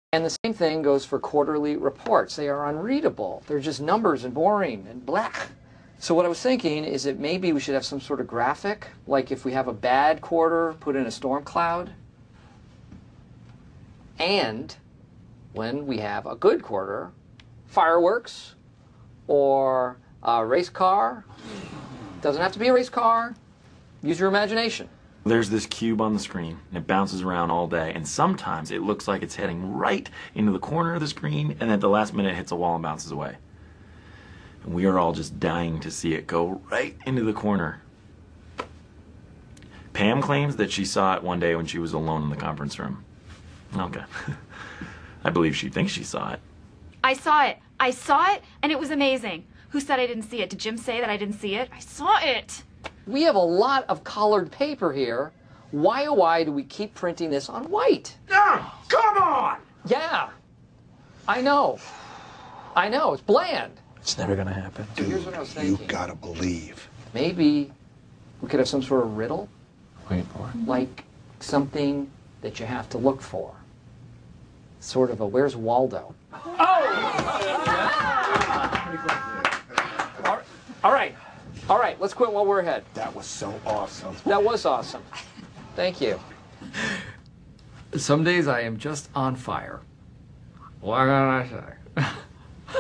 And the same thing goes for quarterly reports. They are unreadable. They're just numbers and boring and blah. So what I was thinking is that maybe we should have some sort of graphic, like if we have a bad quarter, put in a storm cloud. And when we have a good quarter, fireworks or a race car. Doesn't have to be a race car. Use your imagination. There's this cube on the screen, and it bounces around all day, and sometimes it looks like it's heading right into the corner of the screen, and at the last minute it hits a wall and bounces away. And we are all just dying to see it go right into the corner. Pam claims that she saw it one day when she was alone in the conference room. Okay. I believe she thinks she saw it. I saw it. I saw it, and it was amazing. Who said I didn't see it? Did Jim say that I didn't see it? I saw it. We have a lot of colored paper here. Why, oh, why do we keep printing this on white? Ah, come on! Yeah, I know. I know, it's bland. It's never gonna happen. So here's what I was thinking. You gotta believe. Maybe we could have some sort of riddle. Wait for it. Like something that you have to look for. Sort of a Where's Waldo? All right, let's quit while we're ahead. That was so awesome. That was awesome. Thank you. Some days I am just on fire. What can I say?